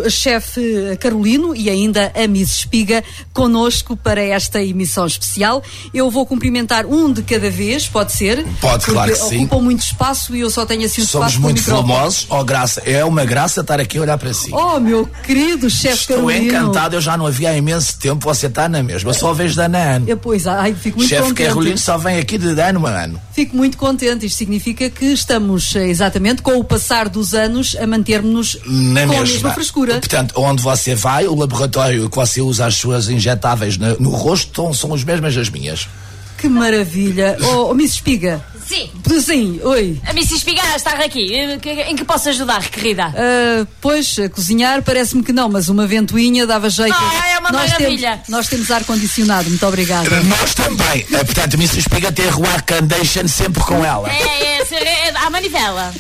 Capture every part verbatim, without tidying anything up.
chefe Carolino e ainda a Miss Espiga connosco para esta emissão especial. Eu vou cumprimentar um de cada vez, pode ser? Pode, claro que sim. Ocupam muito espaço e eu só tenho assim um Somos espaço muito para o microfone. famosos. Oh, graça, é uma graça estar aqui a olhar para si. Oh, meu querido chefe Carolino. Estou encantado, eu já não havia há imenso tempo, você está na mesma, eu só vejo de ano a ano. Eu, pois, ai, fico muito chefe contente. Carolino só vem aqui de ano a ano. Fico muito contente, isto significa que estamos exatamente com o passar dos anos a manter-nos com mesma. a mesma frescura. Portanto, onde você vai, o laboratório que você usa as suas injetáveis no, no rosto são as mesmas as minhas. Que maravilha. Oh, oh Miss Espiga. Sim. Sim, oi. A Miss Espiga está aqui. Em que posso ajudar, querida? Uh, pois, a cozinhar parece-me que não, mas uma ventoinha dava jeito. Ah, é uma nós maravilha. Temos, nós temos ar-condicionado, muito obrigada. Nós também. Portanto, a Miss Espiga tem o ar-condition sempre com ela. É, é, é, é a manivela.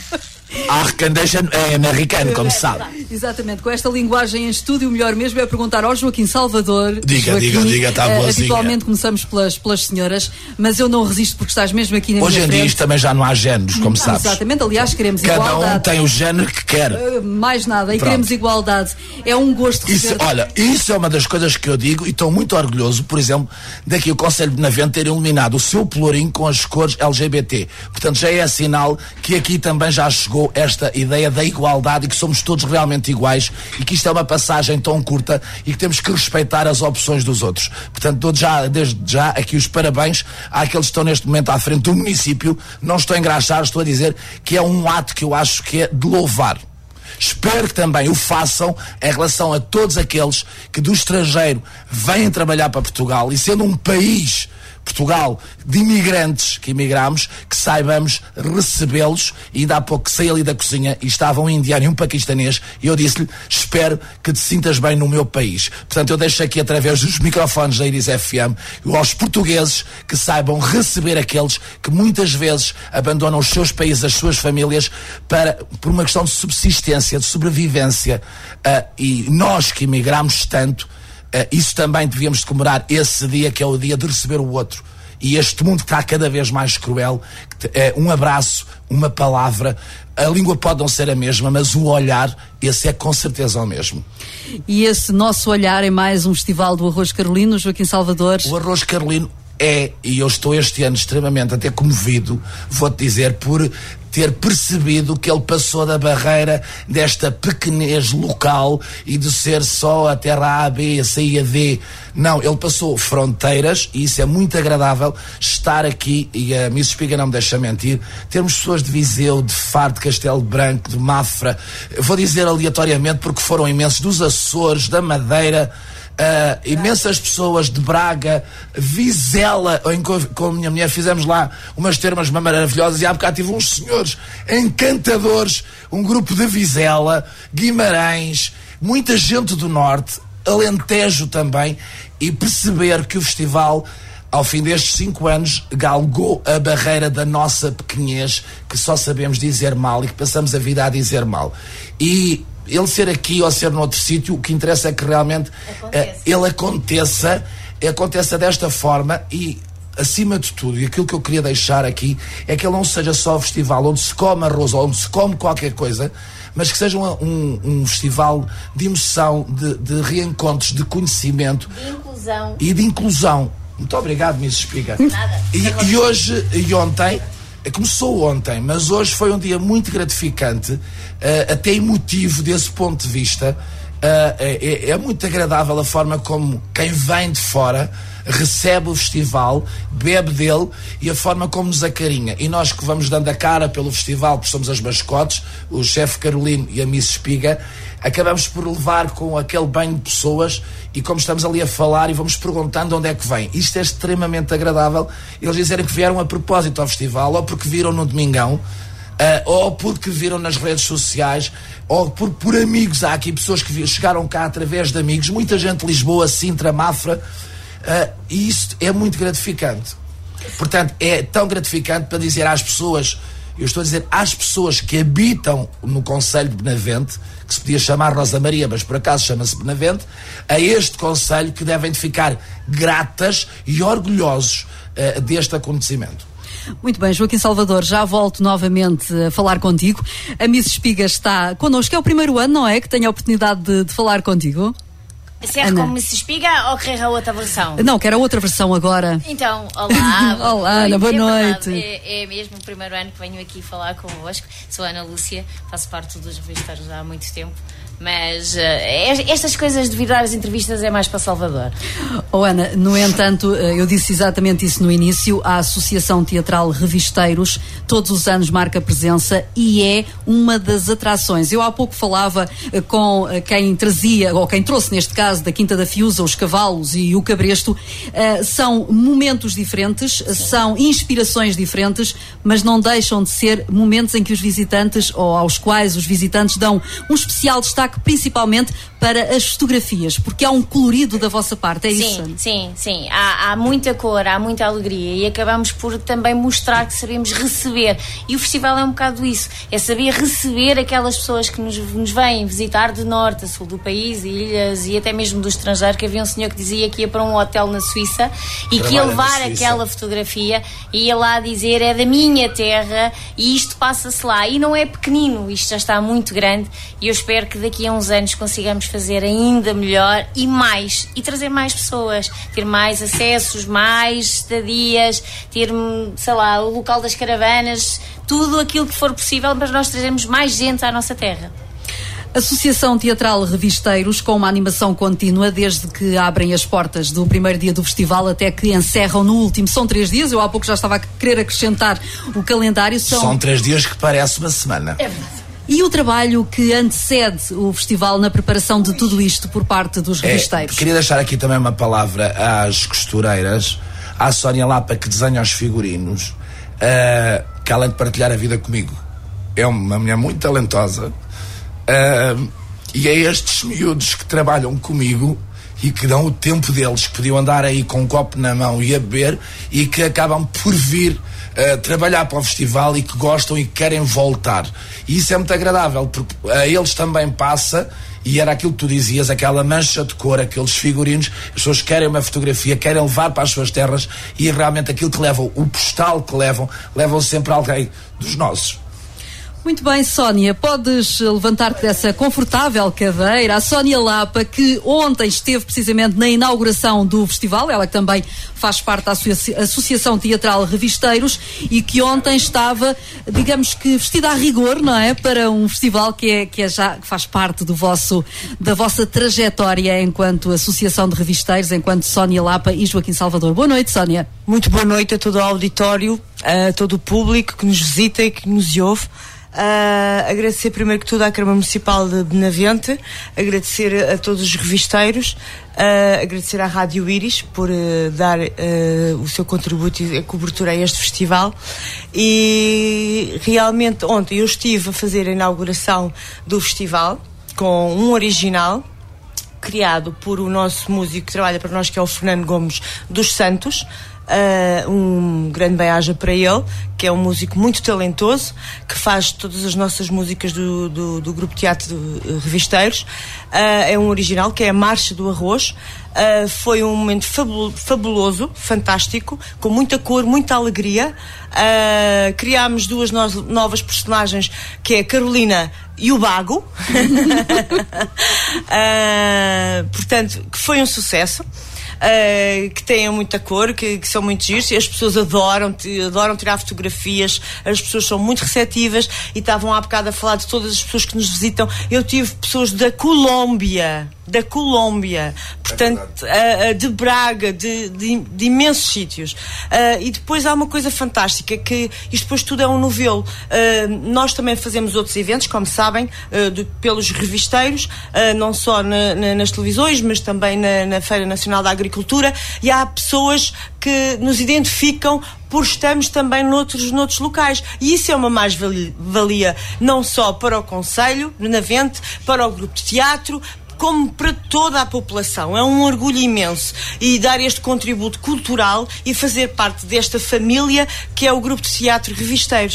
A Arcandition é americano, como se sabe. Exatamente, com esta linguagem em estúdio, o melhor mesmo é perguntar ao Joaquim Salvador. Diga, Joaquim, diga, diga, está boazinha. Uh, habitualmente começamos pelas, pelas senhoras, mas eu não resisto porque estás mesmo aqui na Hoje minha em frente. dia também já não há géneros, como não, sabes. Exatamente, aliás, queremos Cada igualdade. Cada um tem o género que quer. Uh, mais nada, e Pronto. queremos igualdade. É um gosto de isso, receber... Olha, isso é uma das coisas que eu digo e estou muito orgulhoso, por exemplo, daqui o Conselho de Benavente ter iluminado o seu pelourinho com as cores L G B T. Portanto, já é sinal que aqui também já chegou esta ideia da igualdade e que somos todos realmente iguais e que isto é uma passagem tão curta e que temos que respeitar as opções dos outros. Portanto, dou já, desde já aqui os parabéns àqueles que estão neste momento à frente do município. Não estou a engraxar, estou a dizer que é um ato que eu acho que é de louvar. Espero que também o façam em relação a todos aqueles que do estrangeiro vêm trabalhar para Portugal e sendo um país, Portugal, de imigrantes que imigramos, que saibamos recebê-los. E ainda há pouco saí ali da cozinha e estava um indiano e um paquistanês e eu disse-lhe, espero que te sintas bem no meu país. Portanto, eu deixo aqui através dos microfones da Iris F M aos portugueses que saibam receber aqueles que muitas vezes abandonam os seus países, as suas famílias, para, por uma questão de subsistência, de sobrevivência. Uh, e nós que imigramos tanto, Uh, isso também devíamos comemorar esse dia, que é o dia de receber o outro. E este mundo que está cada vez mais cruel, que, é um abraço, uma palavra, a língua pode não ser a mesma, mas o olhar, esse é com certeza o mesmo. E esse nosso olhar é mais um festival do Arroz Carolino, Joaquim Salvador. O Arroz Carolino é, e eu estou este ano extremamente até comovido, vou-te dizer, por ter percebido que ele passou da barreira desta pequenez local e de ser só a terra A, B, a C e a D. Não, ele passou fronteiras e isso é muito agradável estar aqui, e a Miss Espiga não me deixa mentir, termos pessoas de Viseu, de Faro, de Castelo Branco, de Mafra, vou dizer aleatoriamente porque foram imensos, dos Açores, da Madeira, Uh, imensas pessoas de Braga, Vizela, em, com a minha mulher fizemos lá umas termas maravilhosas e há bocado tive uns senhores encantadores, um grupo de Vizela, Guimarães, muita gente do Norte, Alentejo também, e perceber que o festival, ao fim destes cinco anos, galgou a barreira da nossa pequenez, que só sabemos dizer mal e que passamos a vida a dizer mal. E ele ser aqui ou ser noutro sítio, o que interessa é que realmente uh, ele aconteça, aconteça desta forma e, acima de tudo, e aquilo que eu queria deixar aqui, é que ele não seja só um festival onde se come arroz ou onde se come qualquer coisa, mas que seja um, um, um festival de emoção, de, de reencontros, de conhecimento. De inclusão. E de inclusão. Muito obrigado, Miss Espiga. Nada. E, e hoje, e ontem, começou ontem, mas hoje foi um dia muito gratificante, uh, até emotivo desse ponto de vista. Uh, é, é muito agradável a forma como quem vem de fora recebe o festival, bebe dele e a forma como nos acarinha. E nós que vamos dando a cara pelo festival, porque somos as mascotes, o chefe Carolino e a Miss Espiga, acabamos por levar com aquele banho de pessoas e como estamos ali a falar e vamos perguntando onde é que vem. Isto é extremamente agradável. Eles dizerem que vieram a propósito ao festival, ou porque viram no Domingão, Uh, ou porque viram nas redes sociais, ou por, por amigos. Há aqui pessoas que chegaram cá através de amigos, muita gente de Lisboa, Sintra, Mafra, uh, e isso é muito gratificante. Portanto, é tão gratificante para dizer às pessoas, eu estou a dizer às pessoas que habitam no Conselho de Benavente, que se podia chamar Rosa Maria, mas por acaso chama-se Benavente, a este Conselho que devem de ficar gratas e orgulhosos uh, deste acontecimento. Muito bem, Joaquim Salvador, já volto novamente a falar contigo. A Miss Espiga está connosco, é o primeiro ano, não é? Que tenho a oportunidade de, de falar contigo. Serve como Miss Espiga ou quer a outra versão? Não, quero a outra versão agora. Então, olá. Olá, Ana, boa é noite. É, é mesmo o primeiro ano que venho aqui falar convosco. Sou a Ana Lúcia, faço parte dos revistas há muito tempo. Mas uh, estas coisas de virar as entrevistas é mais para Salvador. Oh, Ana, no entanto, eu disse exatamente isso no início. A Associação Teatral Revisteiros todos os anos marca presença e é uma das atrações. Eu há pouco falava uh, com uh, quem trazia, ou quem trouxe neste caso, da Quinta da Fiusa, os cavalos e o cabresto. Uh, são momentos diferentes, Sim. são inspirações diferentes, mas não deixam de ser momentos em que os visitantes, ou aos quais os visitantes dão um especial destaque, principalmente para as fotografias, porque há um colorido da vossa parte, é sim, isso? Sim, sim, sim. Há, há muita cor, há muita alegria e acabamos por também mostrar que sabemos receber. E o festival é um bocado isso, é saber receber aquelas pessoas que nos, nos vêm visitar de norte a sul do país, ilhas e até mesmo do estrangeiro, que havia um senhor que dizia que ia para um hotel na Suíça e Trabalha que ia levar aquela fotografia e ia lá dizer é da minha terra e isto passa-se lá. E não é pequenino, isto já está muito grande e eu espero que daqui a uns anos consigamos fazer ainda melhor e mais, e trazer mais pessoas, ter mais acessos, mais estadias, ter, sei lá, o local das caravanas, tudo aquilo que for possível para nós trazermos mais gente à nossa terra. Associação Teatral Revisteiros, com uma animação contínua desde que abrem as portas do primeiro dia do festival até que encerram no último. São três dias, eu há pouco já estava a querer acrescentar o calendário. São, São três dias que parece uma semana. É verdade. E o trabalho que antecede o festival na preparação de tudo isto por parte dos revisteiros? É, queria deixar aqui também uma palavra às costureiras, à Sónia Lapa, que desenha os figurinos, uh, que além de partilhar a vida comigo, é uma mulher muito talentosa, uh, e é estes miúdos que trabalham comigo e que dão o tempo deles, que podiam andar aí com um copo na mão e a beber, e que acabam por vir uh, trabalhar para o festival e que gostam e que querem voltar. E isso é muito agradável, porque a eles também passa, e era aquilo que tu dizias, aquela mancha de cor, aqueles figurinos, as pessoas querem uma fotografia, querem levar para as suas terras, e realmente aquilo que levam, o postal que levam, levam sempre alguém dos nossos. Muito bem, Sónia, podes levantar-te dessa confortável cadeira. A Sónia Lapa, que ontem esteve precisamente na inauguração do festival, ela que também faz parte da Associação Teatral Revisteiros e que ontem estava, digamos que vestida a rigor, não é? Para um festival que, é, que, é já, que faz parte do vosso, da vossa trajetória enquanto Associação de Revisteiros, enquanto Sónia Lapa e Joaquim Salvador. Boa noite, Sónia. Muito boa noite a todo o auditório, a todo o público que nos visita e que nos ouve. Uh, agradecer primeiro que tudo à Câmara Municipal de Benavente, agradecer a todos os revisteiros, uh, agradecer à Rádio Íris por uh, dar uh, o seu contributo e a cobertura a este festival. E realmente ontem eu estive a fazer a inauguração do festival com um original criado por o nosso músico que trabalha para nós, que é o Fernando Gomes dos Santos. Uh, um grande bem-aja para ele, que é um músico muito talentoso, que faz todas as nossas músicas do, do, do Grupo Teatro de Revisteiros. Uh, é um original, que é a Marcha do Arroz. Uh, foi um momento fabulo, fabuloso, fantástico, com muita cor, muita alegria. Uh, criámos duas no- novas personagens, que é a Carolina e o Bago. uh, portanto, que foi um sucesso. Uh, que têm muita cor, que, que são muito giros, e as pessoas adoram, adoram tirar fotografias, as pessoas são muito receptivas, e estavam há bocado a falar de todas as pessoas que nos visitam. Eu tive pessoas da Colômbia, da Colômbia, portanto, é uh, de Braga, de, de, de imensos sítios. Uh, e depois há uma coisa fantástica, que isto depois tudo é um novelo. Uh, nós também fazemos outros eventos, como sabem, uh, de, pelos revisteiros, uh, não só na, na, nas televisões, mas também na, na Feira Nacional da Agricultura, e há pessoas que nos identificam por estarmos também noutros, noutros locais. E isso é uma mais-valia, não só para o Concelho, Benavente, para o Grupo de Teatro, como para toda a população. É um orgulho imenso, e dar este contributo cultural e fazer parte desta família que é o Grupo de Teatro Revisteiros.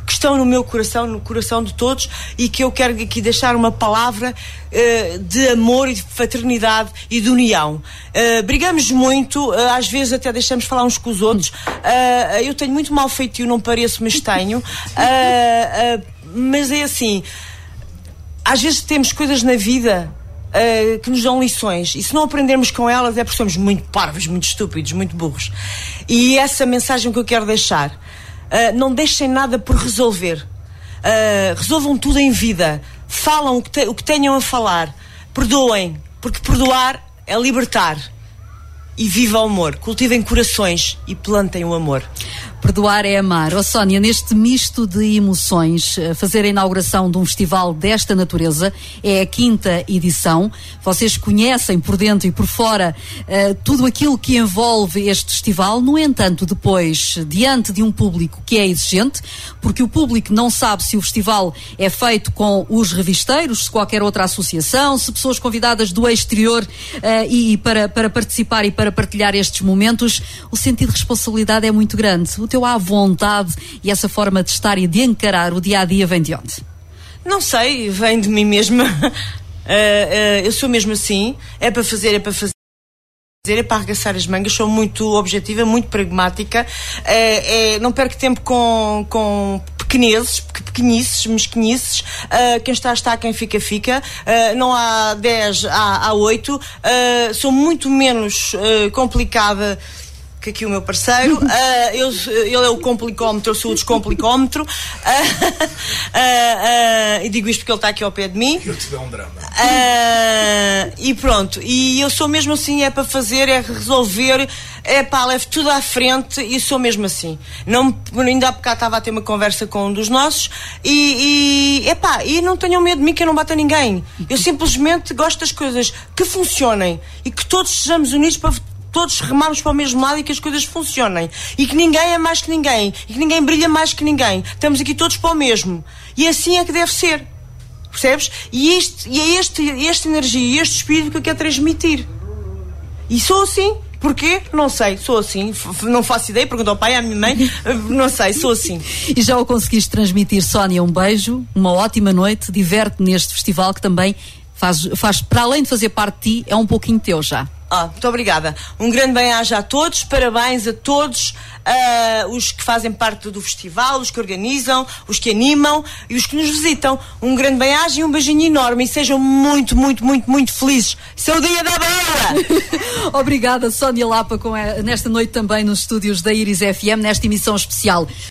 que estão no meu coração, no coração de todos, e que eu quero aqui deixar uma palavra uh, de amor e de fraternidade e de união. Uh, brigamos muito, uh, às vezes até deixamos falar uns com os outros. Uh, eu tenho muito mal feitio, não pareço, mas tenho. Uh, uh, mas é assim, às vezes temos coisas na vida Uh, que nos dão lições, e se não aprendermos com elas é porque somos muito parvos, muito estúpidos, muito burros. E essa mensagem que eu quero deixar: uh, não deixem nada por resolver, uh, resolvam tudo em vida, falam o que, te, o que tenham a falar, perdoem, porque perdoar é libertar. E viva o amor, cultivem corações e plantem o amor. Perdoar é amar. Oh, Sónia, neste misto de emoções, fazer a inauguração de um festival desta natureza é a quinta edição. Vocês conhecem por dentro e por fora uh, tudo aquilo que envolve este festival. No entanto, depois, diante de um público que é exigente, porque o público não sabe se o festival é feito com os revisteiros, se qualquer outra associação, se pessoas convidadas do exterior uh, e, e para, para participar e para partilhar estes momentos, o sentido de responsabilidade é muito grande. O teu à vontade e essa forma de estar e de encarar o dia-a-dia vem de onde? Não sei, vem de mim mesma. uh, uh, eu sou mesmo assim, é para fazer, é para fazer. É para arregaçar as mangas, sou muito objetiva, muito pragmática, é, é, não perco tempo com, com pequeneses, pequenices, mesquinices, uh, quem está, está, quem fica, fica, uh, não há dez, há, há oito, uh, sou muito menos uh, complicada que aqui o meu parceiro, uh, eu, ele é o complicómetro, eu sou o descomplicómetro, uh, uh, uh, e digo isto porque ele está aqui ao pé de mim. Eu te dou um drama. Uh, e pronto, e eu sou mesmo assim, é para fazer, é resolver, é pá, levo tudo à frente e sou mesmo assim. Não, ainda há bocado estava a ter uma conversa com um dos nossos e, e, epá, e não tenham medo de mim que eu não bato a ninguém. Eu simplesmente gosto das coisas que funcionem e que todos sejamos unidos para todos remarmos para o mesmo lado e que as coisas funcionem. E que ninguém é mais que ninguém. E que ninguém brilha mais que ninguém. Estamos aqui todos para o mesmo. E assim é que deve ser. Percebes? E, este, e é este, esta energia e este espírito que eu quero transmitir. E sou assim. Porquê? Não sei, sou assim. Não faço ideia, pergunto ao pai, à minha mãe. Não sei, sou assim. E já o conseguiste transmitir, Sónia, um beijo, uma ótima noite, diverte neste festival que também faz, faz, para além de fazer parte de ti, é um pouquinho teu já. Ah, muito obrigada. Um grande bem-aja a todos, parabéns a todos, uh, os que fazem parte do festival, os que organizam, os que animam e os que nos visitam. Um grande bem-aja e um beijinho enorme e sejam muito, muito, muito, muito felizes. Seu dia da bola! Obrigada, Sónia Lapa, com a, nesta noite também nos estúdios da Iris F M, nesta emissão especial.